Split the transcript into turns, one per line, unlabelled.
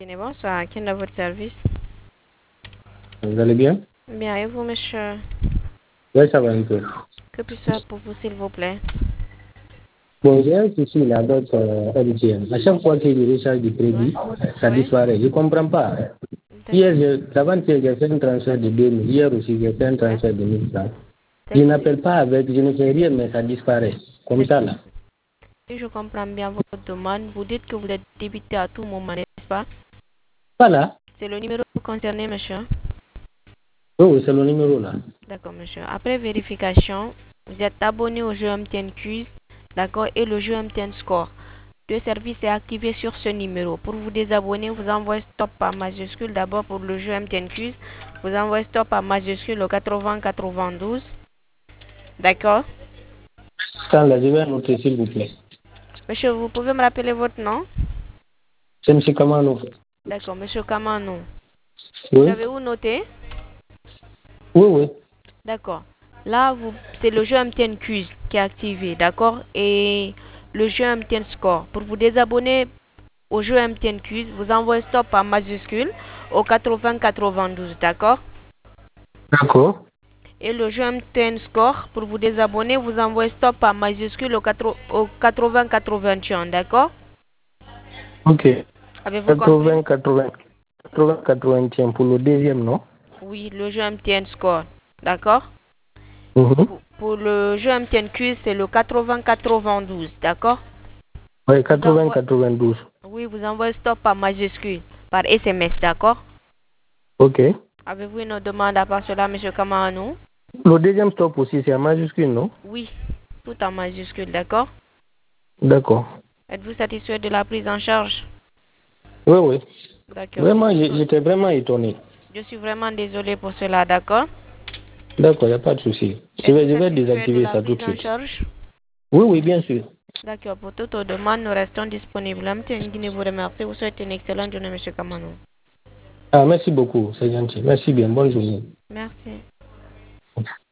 Bonsoir, quel est votre service?
Vous allez bien?
Bien, et vous, monsieur?
Oui, ça va un peu.
Que puis-je faire pour vous, s'il vous plaît?
Bon, j'ai un souci là avec MTN. À chaque fois que je recharge du
Oui.
crédit, ça
Oui.
disparaît. Je ne comprends pas. Avant-hier, j'ai fait un transfert de 2000. Hier aussi, j'ai fait un transfert de 1000 francs. Je n'appelle pas avec, je ne fais rien, mais ça disparaît. Comme ça, là.
Si je comprends bien votre demande, vous dites que vous êtes débité à tout moment, n'est-ce pas?
Voilà.
C'est le numéro concerné, monsieur?
Oui, oui, c'est le numéro là.
D'accord, monsieur. Après vérification, vous êtes abonné au jeu MTN Quiz, d'accord, et le jeu MTN Score. Le service est activé sur ce numéro. Pour vous désabonner, vous envoyez stop par majuscule. D'abord pour le jeu MTN Quiz, vous envoyez stop par majuscule au 80-92. D'accord?
Quand là, je vais noter, s'il vous plaît.
Monsieur, vous pouvez me rappeler votre nom?
C'est M. Kamano.
D'accord, monsieur Kamano. Vous
Oui?
avez où noté?
Oui, oui.
D'accord. Là, c'est le jeu MTN Quiz qui est activé, d'accord? Et le jeu MTN Score. Pour vous désabonner au jeu MTN Quiz, vous envoyez stop en majuscule au 80-92, d'accord?
D'accord.
Et le jeu MTN Score, pour vous désabonner, vous envoyez stop en majuscule au 80-81, d'accord?
Ok.
Avez-vous compris?
80, 80, 80, 81 pour le deuxième, non?
Oui, le jeu MTN Score, d'accord?
Mhm.
Pour le jeu MTN Quiz, c'est le 80-92, d'accord?
Oui,
Vous
80,
envoyez,
92.
oui, vous envoyez stop par majuscule, par SMS, d'accord?
Ok.
Avez-vous une autre demande à part cela, monsieur Kamano?
Le deuxième stop aussi, c'est en majuscule, non?
Oui, tout en majuscule, d'accord?
D'accord.
Êtes-vous satisfait de la prise en charge?
Oui, oui.
D'accord.
Vraiment, j'étais vraiment étonné.
Je suis vraiment désolée pour cela, d'accord?
D'accord, il n'y a pas de souci. Je
Êtes-vous
vais
satisfait de
désactiver
la
ça tout
prise
de
en
suite.
charge?
Oui, oui, bien sûr.
D'accord. Pour toute autre demande, nous restons disponibles. MTN Guinée vous remercie. Vous souhaite une excellente journée, monsieur Kamano.
Ah, merci beaucoup, c'est gentil. Merci bien. Bonne journée.
Merci.